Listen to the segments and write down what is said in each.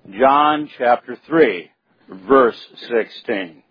John chapter 3, verse 16.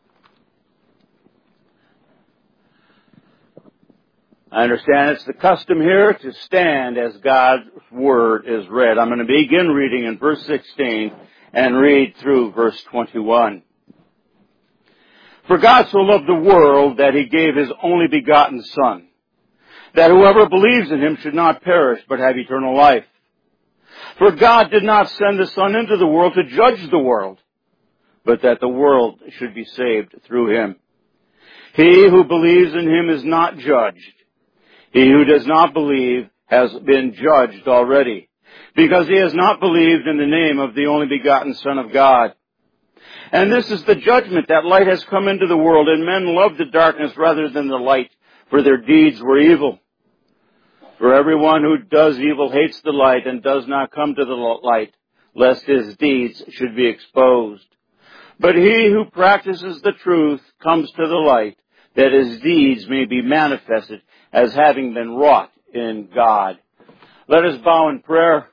I understand it's the custom here to stand as God's Word is read. I'm going to begin reading in verse 16 and read through verse 21. For God so loved the world that He gave His only begotten Son, that whoever believes in Him should not perish but have eternal life. For God did not send the Son into the world to judge the world, but that the world should be saved through Him. He who believes in Him is not judged. He who does not believe has been judged already, because he has not believed in the name of the only begotten Son of God. And this is the judgment, that light has come into the world, and men love the darkness rather than the light, for their deeds were evil. For everyone who does evil hates the light and does not come to the light, lest his deeds should be exposed. But he who practices the truth comes to the light, that his deeds may be manifested as having been wrought in God. Let us bow in prayer.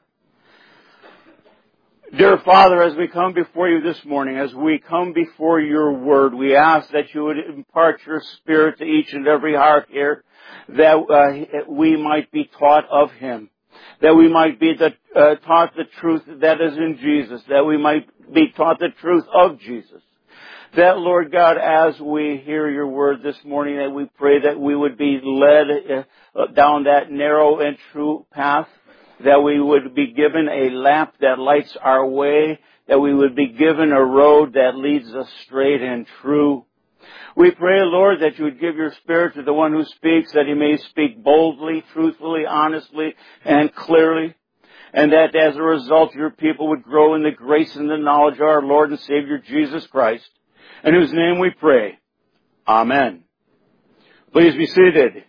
Dear Father, as we come before you this morning, as we come before your word, we ask that you would impart your Spirit to each and every heart here, that we might be taught of him, that we might be taught the truth that is in Jesus, that we might be taught the truth of Jesus. That, Lord God, as we hear your word this morning, that we pray that we would be led down that narrow and true path, that we would be given a lamp that lights our way, that we would be given a road that leads us straight and true. We pray, Lord, that you would give your Spirit to the one who speaks, that he may speak boldly, truthfully, honestly, and clearly, and that as a result your people would grow in the grace and the knowledge of our Lord and Savior Jesus Christ, in whose name we pray. Amen. Please be seated.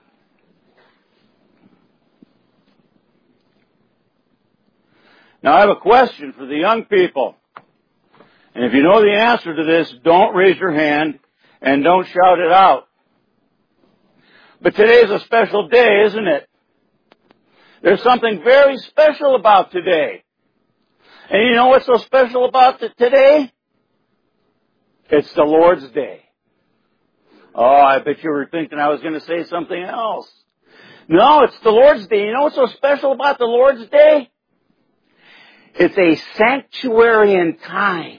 Now I have a question for the young people. And if you know the answer to this, don't raise your hand and don't shout it out. But today is a special day, isn't it? There's something very special about today. And you know what's so special about today? It's the Lord's Day. Oh, I bet you were thinking I was going to say something else. No, it's the Lord's Day. You know what's so special about the Lord's Day? It's a sanctuary in time.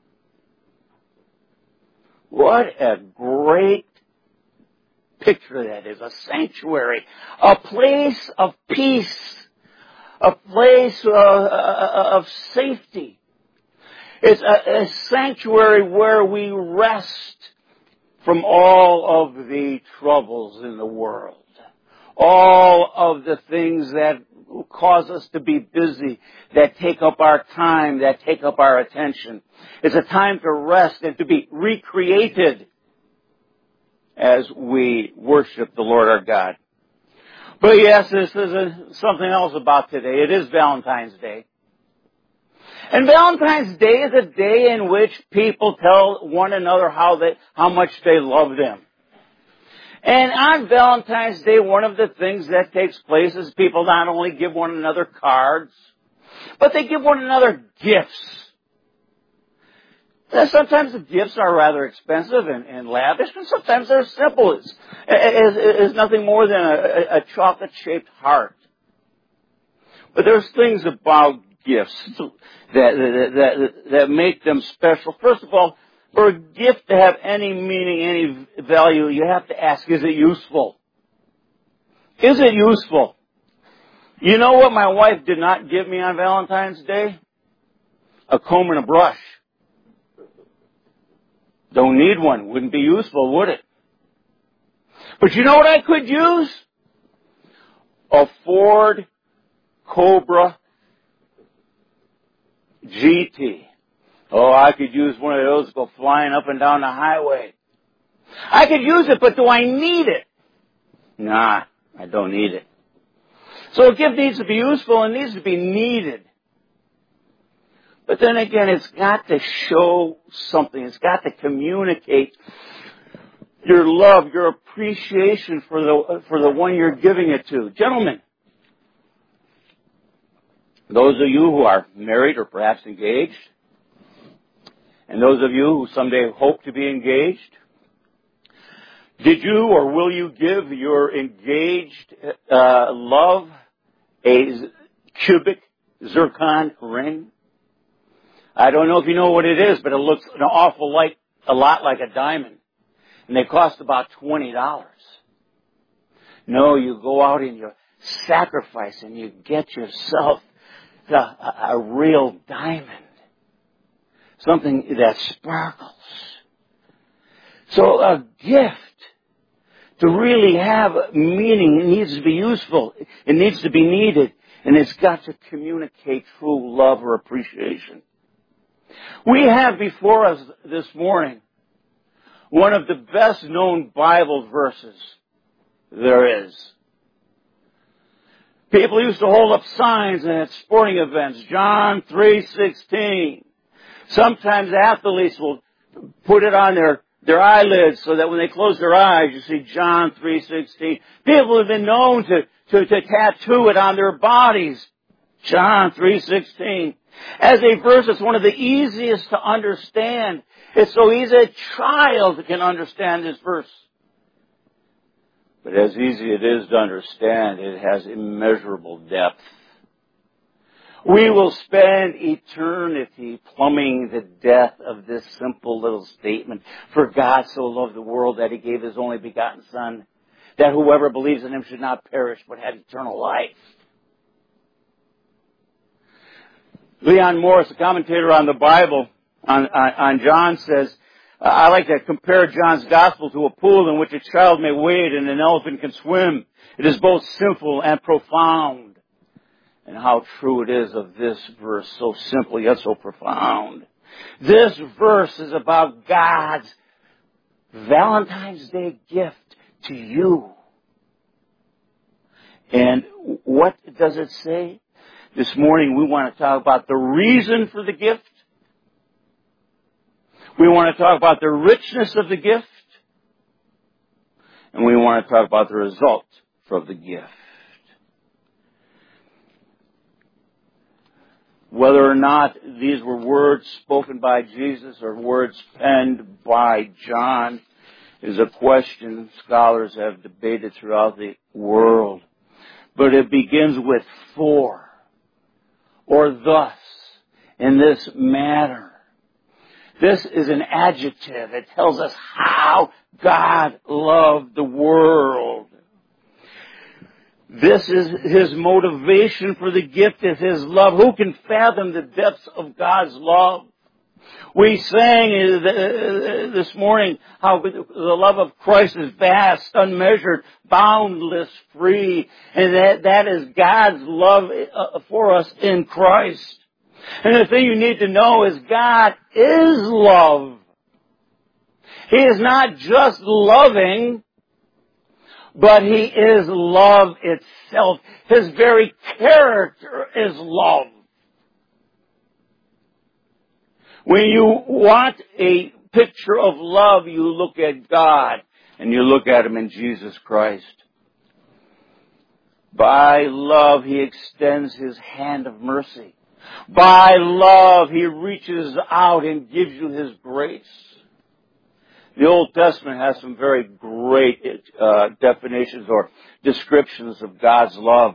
What a great picture that is. A sanctuary. A place of peace. A place of safety. It's a sanctuary where we rest from all of the troubles in the world. All of the things that cause us to be busy, that take up our time, that take up our attention. It's a time to rest and to be recreated as we worship the Lord our God. But yes, this is something else about today. It is Valentine's Day. And Valentine's Day is a day in which people tell one another how much they love them. And on Valentine's Day, one of the things that takes place is people not only give one another cards, but they give one another gifts. Sometimes the gifts are rather expensive and lavish, and sometimes they're simple. It's nothing more than a chocolate-shaped heart. But there's things about gifts that make them special. First of all, for a gift to have any meaning, any value, you have to ask, is it useful? Is it useful? You know what my wife did not give me on Valentine's Day? A comb and a brush. Don't need one. Wouldn't be useful, would it? But you know what I could use? A Ford Cobra GT. Oh, I could use one of those to go flying up and down the highway. I could use it, but do I need it? Nah, I don't need it. So a gift needs to be useful and needs to be needed. But then again, it's got to show something. It's got to communicate your love, your appreciation for the one you're giving it to. Gentlemen, Those of you who are married or perhaps engaged, and those of you who someday hope to be engaged, did you or will you give your engaged love a cubic zircon ring? I don't know if you know what it is, but it looks a lot like a diamond. And they cost about $20. No, you go out and you sacrifice and you get yourself a real diamond. Something that sparkles. So a gift, to really have meaning, it needs to be useful. It needs to be needed. And it's got to communicate true love or appreciation. We have before us this morning one of the best known Bible verses there is. People used to hold up signs at sporting events. John 3:16. Sometimes athletes will put it on their eyelids so that when they close their eyes, you see John 3:16. People have been known to tattoo it on their bodies. John 3:16. As a verse, it's one of the easiest to understand. It's so easy a child can understand this verse. But as easy it is to understand, it has immeasurable depth. We will spend eternity plumbing the depth of this simple little statement. For God so loved the world that He gave His only begotten Son, that whoever believes in Him should not perish but have eternal life. Leon Morris, a commentator on the Bible, on John, says, I like to compare John's gospel to a pool in which a child may wade and an elephant can swim. It is both simple and profound. And how true it is of this verse, so simple yet so profound. This verse is about God's Valentine's Day gift to you. And what does it say? This morning we want to talk about the reason for the gift. We want to talk about the richness of the gift. And we want to talk about the result from the gift. Whether or not these were words spoken by Jesus or words penned by John is a question scholars have debated throughout the world. But it begins with for, or thus, in this manner. This is an adjective. It tells us how God loved the world. This is His motivation for the gift of His love. Who can fathom the depths of God's love? We sang this morning how the love of Christ is vast, unmeasured, boundless, free. And that is God's love for us in Christ. And the thing you need to know is God is love. He is not just loving, but He is love itself. His very character is love. When you want a picture of love, you look at God, and you look at Him in Jesus Christ. By love, He extends His hand of mercy. By love, He reaches out and gives you His grace. The Old Testament has some very great definitions or descriptions of God's love.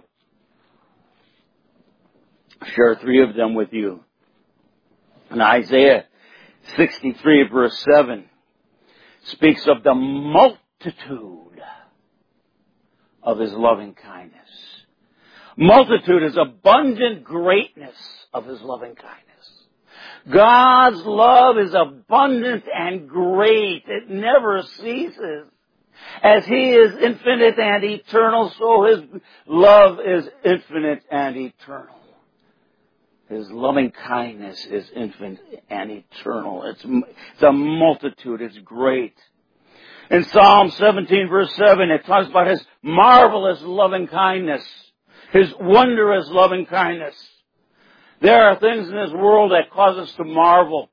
I'll share 3 of them with you. In Isaiah 63 verse 7 speaks of the multitude of His loving kindness. Multitude is abundant greatness of His loving kindness. God's love is abundant and great. It never ceases. As He is infinite and eternal, so His love is infinite and eternal. His loving kindness is infinite and eternal. It's a multitude. It's great. In Psalm 17 verse 7, it talks about His marvelous loving kindness. His wondrous loving kindness. There are things in this world that cause us to marvel.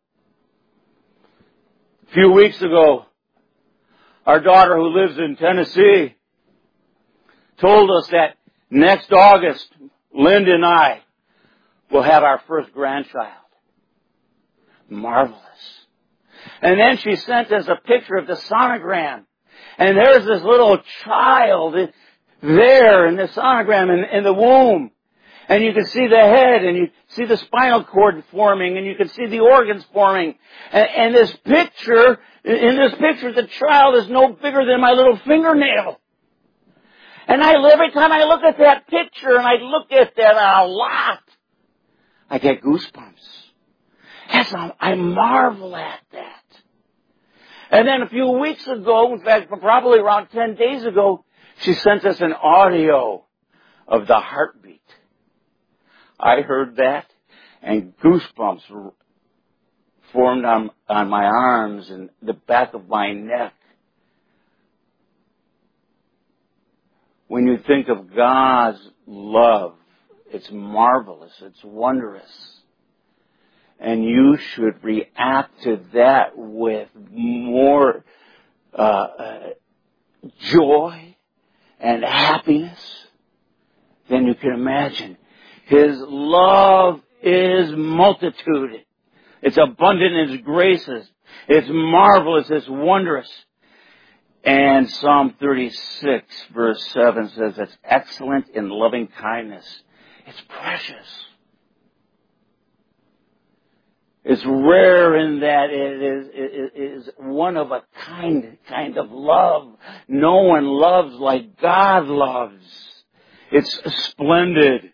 A few weeks ago, our daughter who lives in Tennessee told us that next August, Linda and I we'll have our first grandchild. Marvelous. And then she sent us a picture of the sonogram. And there's this little child there in the sonogram in the womb. And you can see the head, and you see the spinal cord forming, and you can see the organs forming. And this picture, in this picture, the child is no bigger than my little fingernail. And every time I look at that picture, and I look at that a lot, I get goosebumps. Yes, I marvel at that. And then a few weeks ago, in fact, probably around 10 days ago, she sent us an audio of the heartbeat. I heard that, and goosebumps formed on my arms and the back of my neck. When you think of God's love, it's marvelous, it's wondrous. And you should react to that with more joy and happiness than you can imagine. His love is multitude. It's abundant in His graces. It's marvelous. It's wondrous. And Psalm 36 verse 7 says it's excellent in loving kindness. It's precious. It's rare in that it is one of a kind of love. No one loves like God loves. It's splendid.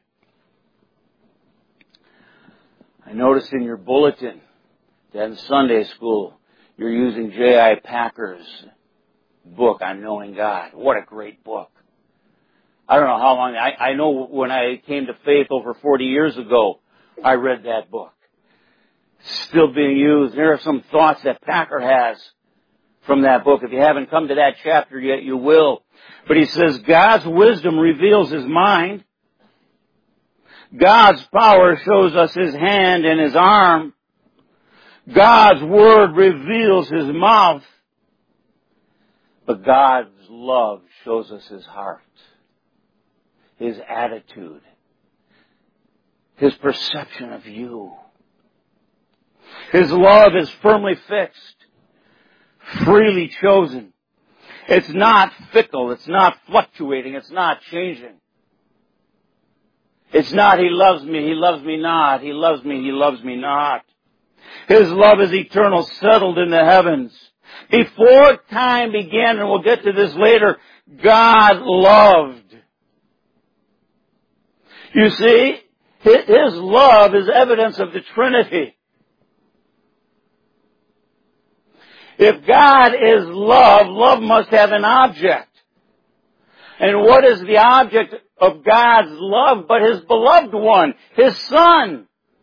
I noticed in your bulletin that in Sunday school you're using J.I. Packer's book on knowing God. What a great book. I don't know how long. I know when I came to faith over 40 years ago, I read that book. Still being used. There are some thoughts that Packer has from that book. If you haven't come to that chapter yet, you will. But he says, God's wisdom reveals His mind. God's power shows us His hand and His arm. God's word reveals His mouth. But God's love shows us His heart, His attitude, His perception of you. His love is firmly fixed, freely chosen. It's not fickle. It's not fluctuating. It's not changing. It's not, He loves me not. He loves me not. His love is eternal, settled in the heavens. Before time began, and we'll get to this later, God loved. You see, His love is evidence of the Trinity. If God is love, love must have an object. And what is the object of God's love but His beloved one, His Son?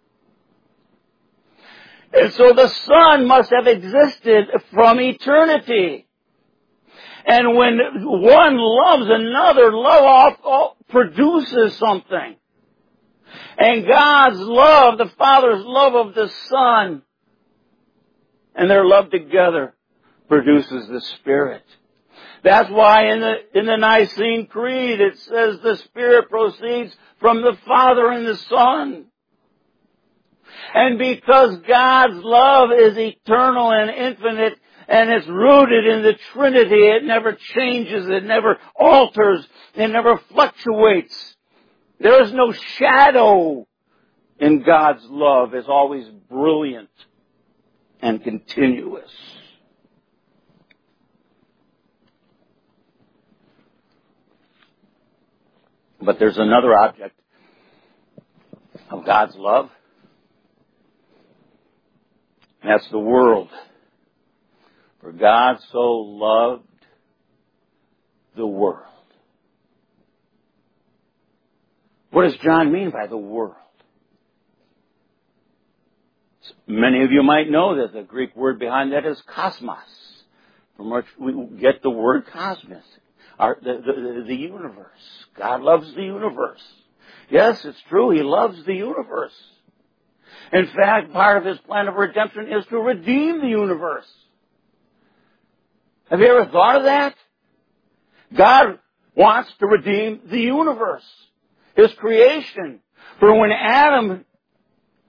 And so the Son must have existed from eternity. And when one loves another, love produces something. And God's love, the Father's love of the Son, and their love together produces the Spirit. That's why in the Nicene Creed it says the Spirit proceeds from the Father and the Son. And because God's love is eternal and infinite and it's rooted in the Trinity, it never changes, it never alters, it never fluctuates. There is no shadow in God's love. It's always brilliant and continuous. But there's another object of God's love. And that's the world. For God so loved the world. What does John mean by the world? Many of you might know that the Greek word behind that is cosmos, from which we get the word cosmos, the universe. God loves the universe. Yes, it's true, He loves the universe. In fact, part of His plan of redemption is to redeem the universe. Have you ever thought of that? God wants to redeem the universe, His creation. For when Adam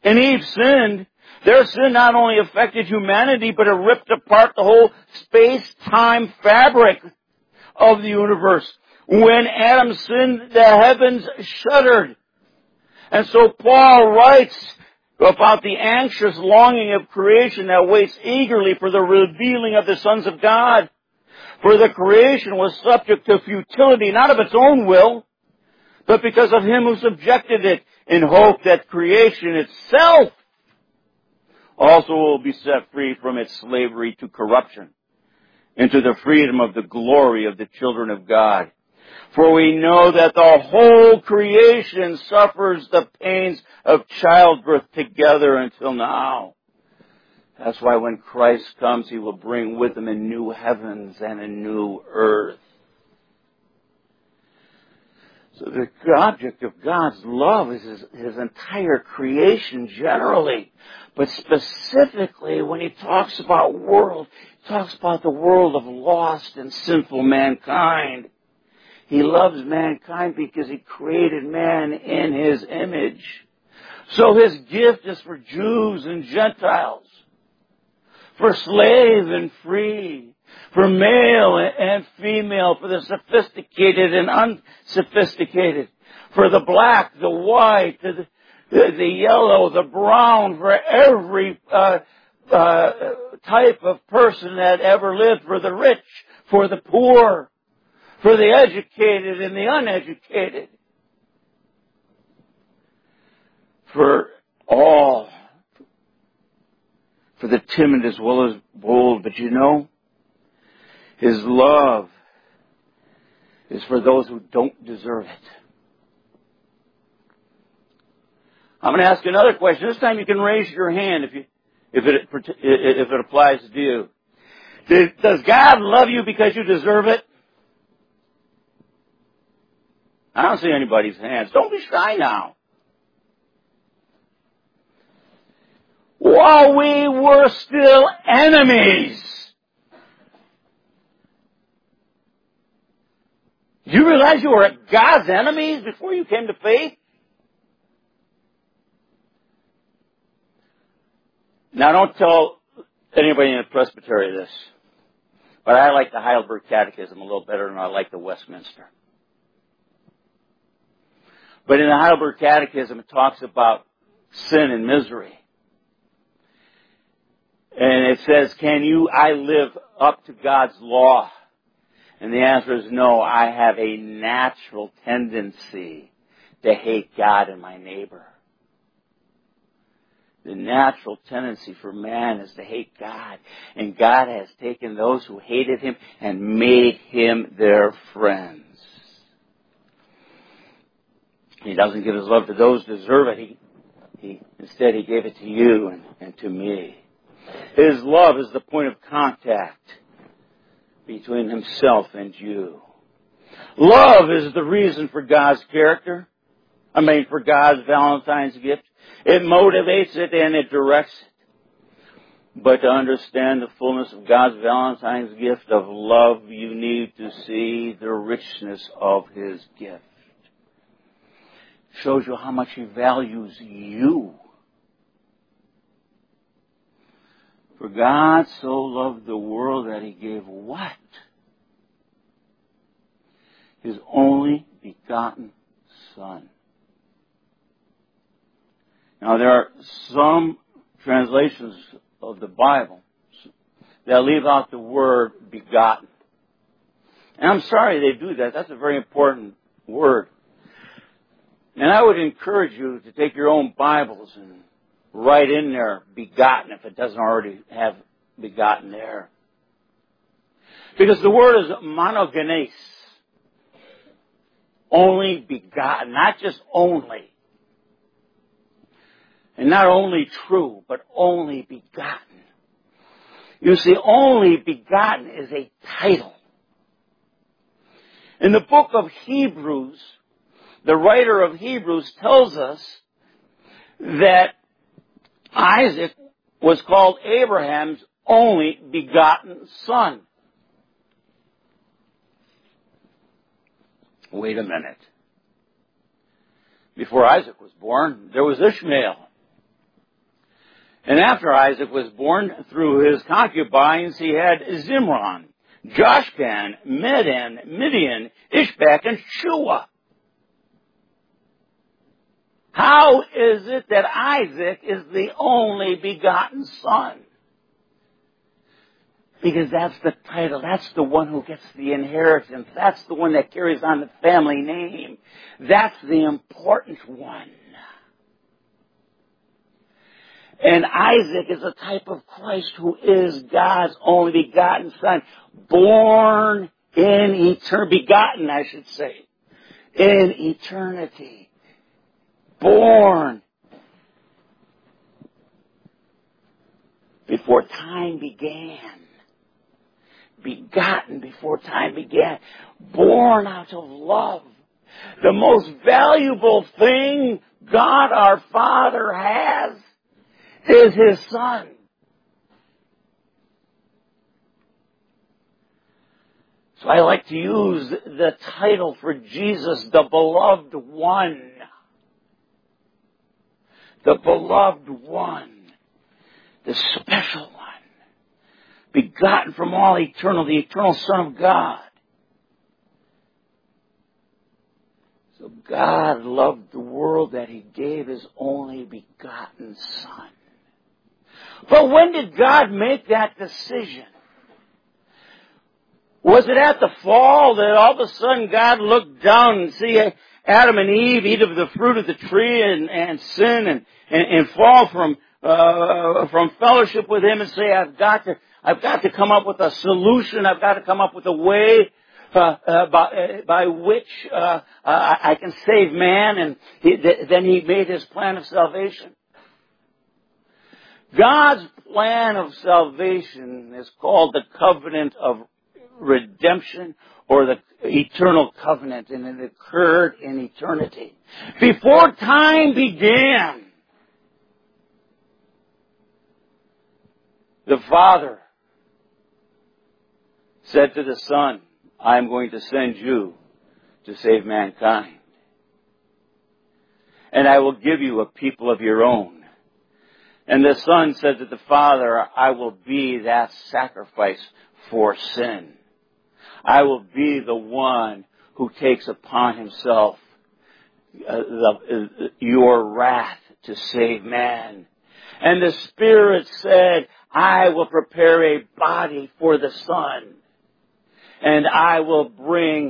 and Eve sinned, their sin not only affected humanity, but it ripped apart the whole space-time fabric of the universe. When Adam sinned, the heavens shuddered. And so Paul writes about the anxious longing of creation that waits eagerly for the revealing of the sons of God. For the creation was subject to futility, not of its own will, but because of him who subjected it, in hope that creation itself also will be set free from its slavery to corruption, into the freedom of the glory of the children of God. For we know that the whole creation suffers the pains of childbirth together until now. That's why when Christ comes, He will bring with Him a new heavens and a new earth. So the object of God's love is His entire creation generally. But specifically, when He talks about world, He talks about the world of lost and sinful mankind. He loves mankind because He created man in His image. So His gift is for Jews and Gentiles, for slave and free, for male and female, for the sophisticated and unsophisticated, for the black, the white, the yellow, the brown, for every type of person that ever lived, for the rich, for the poor, for the educated and the uneducated, for all, for the timid as well as bold. But you know, His love is for those who don't deserve it. I'm going to ask you another question. This time you can raise your hand if it applies to you. Does God love you because you deserve it? I don't see anybody's hands. Don't be shy now. While we were still enemies. Do you realize you were God's enemies before you came to faith? Now don't tell anybody in the presbytery this, but I like the Heidelberg Catechism a little better than I like the Westminster. But in the Heidelberg Catechism it talks about sin and misery. And it says, I live up to God's law? And the answer is no. I have a natural tendency to hate God and my neighbor. The natural tendency for man is to hate God. And God has taken those who hated Him and made Him their friends. He doesn't give His love to those who deserve it. Instead, He gave it to you and to me. His love is the point of contact between Himself and you. Love is the reason for God's character. For God's Valentine's gift. It motivates it and it directs it. But to understand the fullness of God's Valentine's gift of love, you need to see the richness of His gift. Shows you how much He values you. For God so loved the world that He gave what? His only begotten Son. Now there are some translations of the Bible that leave out the word begotten. And I'm sorry they do that. That's a very important word. And I would encourage you to take your own Bibles and write in there begotten if it doesn't already have begotten there. Because the word is monogenes. Only begotten. Not just only. And not only true, but only begotten. You see, only begotten is a title. In the book of Hebrews, the writer of Hebrews tells us that Isaac was called Abraham's only begotten son. Wait a minute. Before Isaac was born, there was Ishmael. And after Isaac was born, through his concubines, he had Zimran, Joshban, Medan, Midian, Ishbak, and Shua. How is it that Isaac is the only begotten son? Because that's the title. That's the one who gets the inheritance. That's the one that carries on the family name. That's the important one. And Isaac is a type of Christ, who is God's only begotten son, born in eternity, begotten, I should say, in eternity. Born before time began. Begotten before time began. Born out of love. The most valuable thing God our Father has is His Son. So I like to use the title for Jesus, the Beloved One. The Beloved One. The special one. Begotten from all eternal, the eternal Son of God. So God loved the world that He gave His only begotten Son. But when did God make that decision? Was it at the fall that all of a sudden God looked down and see Adam and Eve eat of the fruit of the tree and sin and fall from fellowship with Him and say, I've got to come up with a solution. I've got to come up with a way by which I can save man. And then He made His plan of salvation. God's plan of salvation is called the covenant of redemption, or the eternal covenant, and it occurred in eternity. Before time began, the Father said to the Son, I'm going to send you to save mankind. And I will give you a people of your own. And the Son said to the Father, I will be that sacrifice for sin. I will be the one who takes upon Himself your wrath to save man. And the Spirit said, I will prepare a body for the Son. And I will bring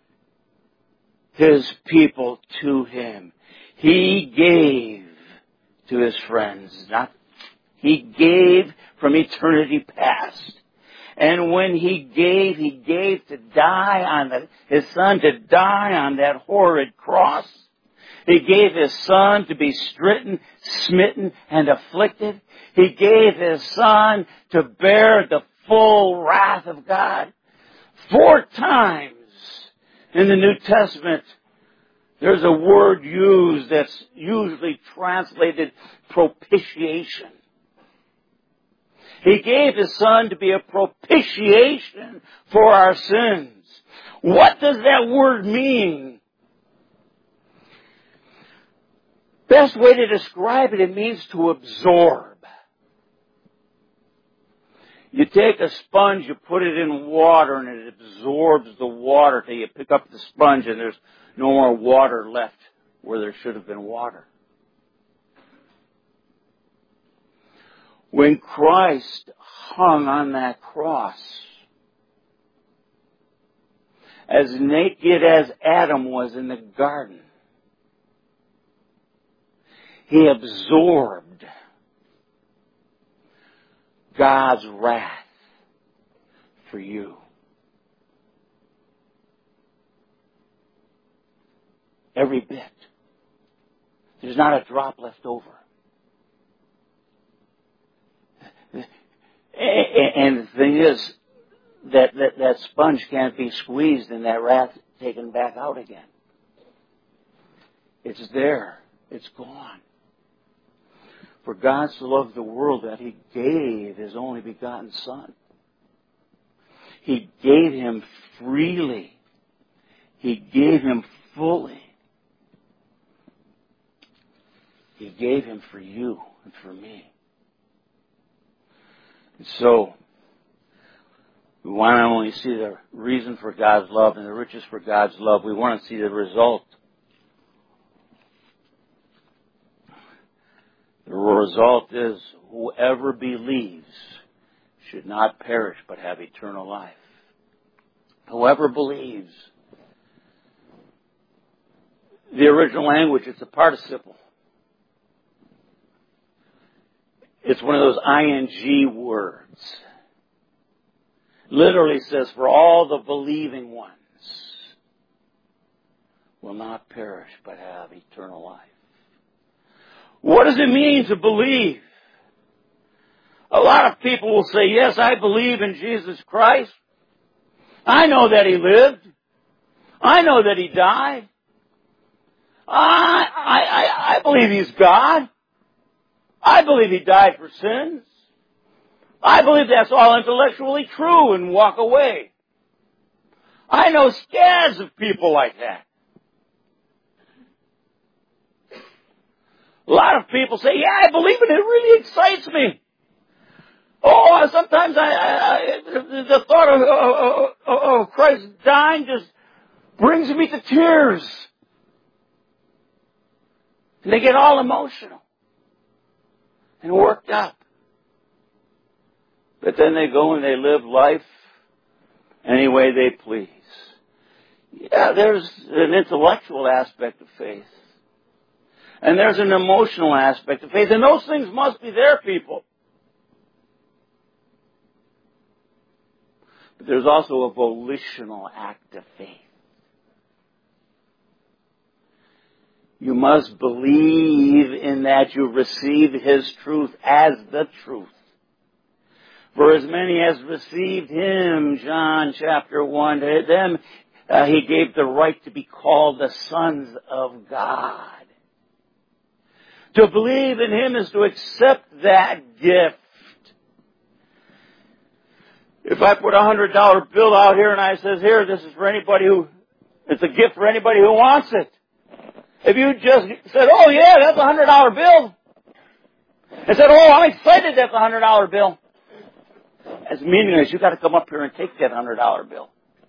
His people to Him. He gave to His friends. He gave from eternity past. And when He gave to die on His Son to die on that horrid cross. He gave His Son to be smitten, and afflicted. He gave His Son to bear the full wrath of God. 4 times in the New Testament, there's a word used that's usually translated propitiation. He gave His Son to be a propitiation for our sins. What does that word mean? Best way to describe it means to absorb. You take a sponge, you put it in water, and it absorbs the water till you pick up the sponge and there's no more water left where there should have been water. When Christ hung on that cross, as naked as Adam was in the garden, He absorbed God's wrath for you. Every bit. There's not a drop left over. And the thing is that sponge can't be squeezed and that wrath taken back out again. It's there. It's gone. For God so loved the world that He gave His only begotten Son. He gave Him freely. He gave Him fully. He gave Him for you and for me. So, we want to only see the reason for God's love and the riches for God's love. We want to see the result. The result is whoever believes should not perish but have eternal life. Whoever believes. The original language, it's a participle. It's one of those ing words. Literally says, for all the believing ones will not perish but have eternal life. What does it mean to believe? A lot of people will say, yes, I believe in Jesus Christ. I know that He lived. I know that He died. I believe He's God. I believe He died for sins. I believe that's all intellectually true and walk away. I know scads of people like that. A lot of people say, yeah, I believe it. It really excites me. Oh, sometimes the thought of Christ dying just brings me to tears. And they get all emotional and worked up. But then they go and they live life any way they please. Yeah, there's an intellectual aspect of faith. And there's an emotional aspect of faith. And those things must be there, people. But there's also a volitional act of faith. You must believe in that you receive His truth as the truth. For as many as received Him, John chapter 1, to them He gave the right to be called the sons of God. To believe in Him is to accept that gift. If I put a $100 bill out here and I says, here, this is for anybody it's a gift for anybody who wants it. If you just said, oh yeah, that's a $100 bill. And said, oh, I'm excited that's a $100 bill. That's meaningless. You've got to come up here and take that $100 bill.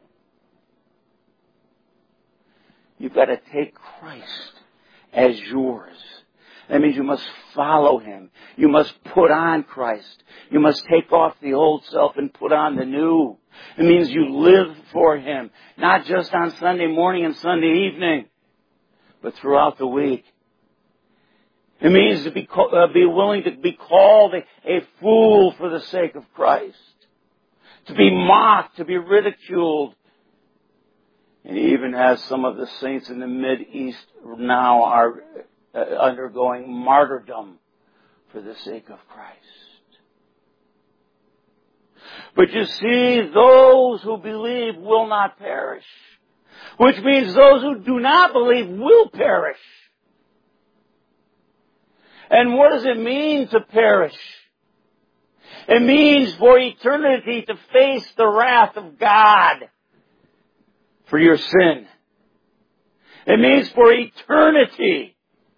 You've got to take Christ as yours. That means you must follow Him. You must put on Christ. You must take off the old self and put on the new. It means you live for Him. Not just on Sunday morning and Sunday evening, but throughout the week. It means to be willing to be called a fool for the sake of Christ. To be mocked, to be ridiculed. And even as some of the saints in the Mideast now are undergoing martyrdom for the sake of Christ. But you see, those who believe will not perish. Which means those who do not believe will perish. And what does it mean to perish? It means for eternity to face the wrath of God for your sin. It means for eternity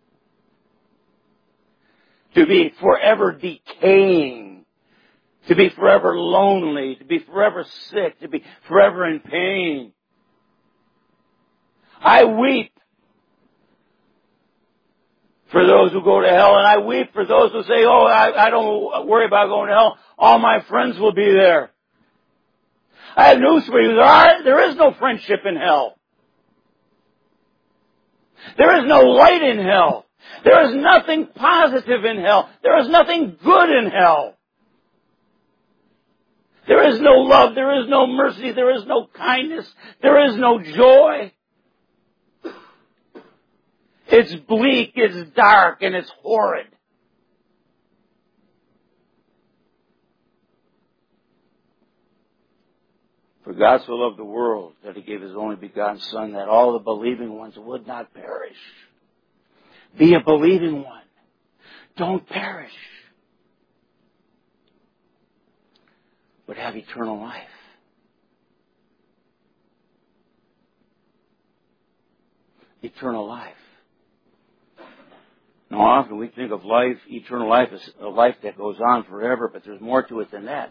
to be forever decaying, to be forever lonely, to be forever sick, to be forever in pain. I weep for those who go to hell, and I weep for those who say, oh, I don't worry about going to hell. All my friends will be there. I have news for you. There is no friendship in hell. There is no light in hell. There is nothing positive in hell. There is nothing good in hell. There is no love. There is no mercy. There is no kindness. There is no joy. It's bleak, it's dark, and it's horrid. For God so loved the world that He gave His only begotten Son, that all the believing ones would not perish. Be a believing one. Don't perish, but have eternal life. Eternal life. Now, often we think of life, eternal life, as a life that goes on forever, but there's more to it than that.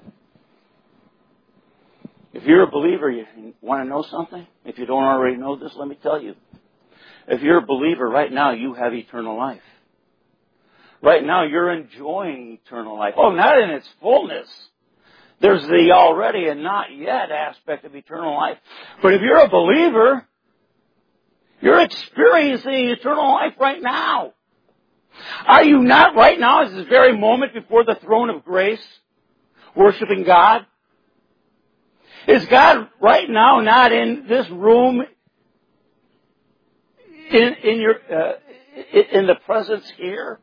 If you're a believer, you want to know something? If you don't already know this, let me tell you. If you're a believer, right now you have eternal life. Right now you're enjoying eternal life. Oh, not in its fullness. There's the already and not yet aspect of eternal life. But if you're a believer, you're experiencing eternal life right now. Are you not right now, at this very moment before the throne of grace, worshiping God? Is God right now not in this room, in the presence here?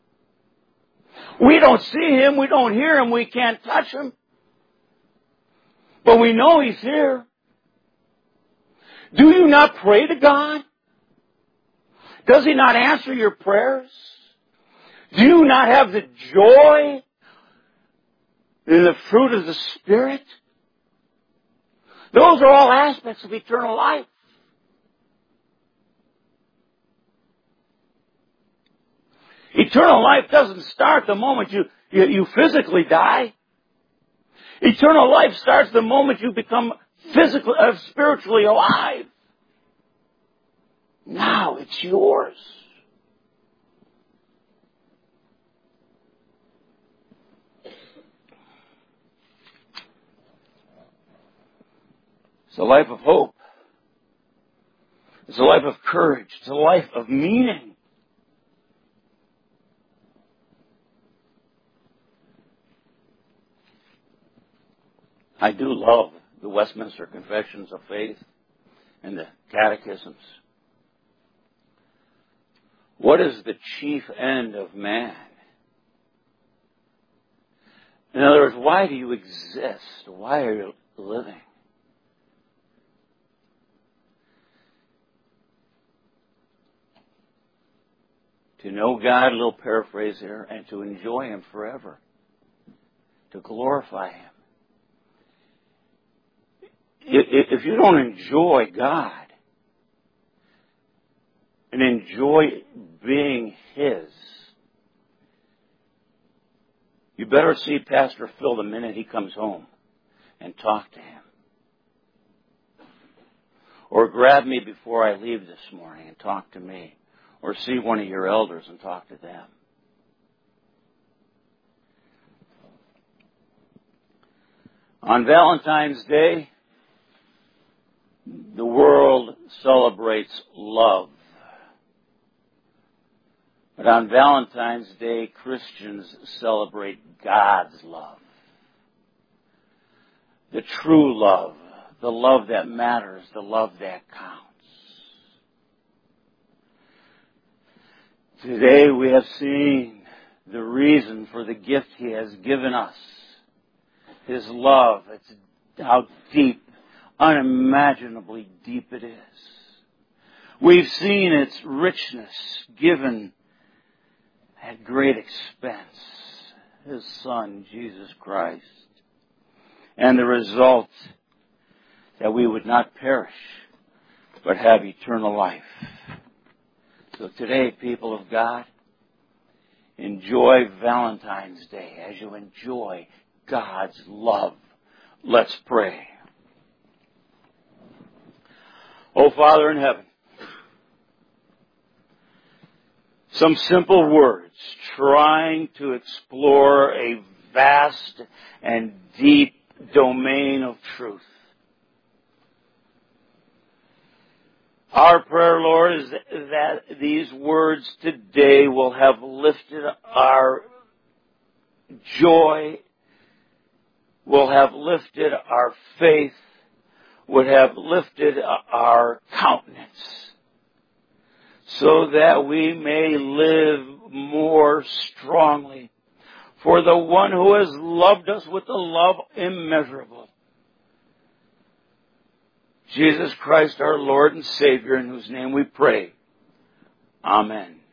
We don't see Him, we don't hear Him, we can't touch Him. But we know He's here. Do you not pray to God? Does He not answer your prayers? Do you not have the joy in the fruit of the Spirit? Those are all aspects of eternal life. Eternal life doesn't start the moment you physically die. Eternal life starts the moment you become spiritually alive. Now it's yours. It's a life of hope. It's a life of courage. It's a life of meaning. I do love the Westminster Confessions of Faith and the catechisms. What is the chief end of man? In other words, why do you exist? Why are you living? To know God, a little paraphrase there, and to enjoy Him forever. To glorify Him. If you don't enjoy God and enjoy being His, you better see Pastor Phil the minute he comes home and talk to him. Or grab me before I leave this morning and talk to me. Or see one of your elders and talk to them. On Valentine's Day, the world celebrates love. But on Valentine's Day, Christians celebrate God's love. The true love, the love that matters, the love that counts. Today we have seen the reason for the gift He has given us. His love. It's how deep, unimaginably deep it is. We've seen its richness given at great expense. His Son, Jesus Christ. And the result that we would not perish, but have eternal life. So today, people of God, enjoy Valentine's Day as you enjoy God's love. Let's pray. Oh, Father in heaven, some simple words trying to explore a vast and deep domain of truth. Our prayer, Lord, is that these words today will have lifted our joy, will have lifted our faith, would have lifted our countenance, so that we may live more strongly for the one who has loved us with a love immeasurable. Jesus Christ, our Lord and Savior, in whose name we pray. Amen.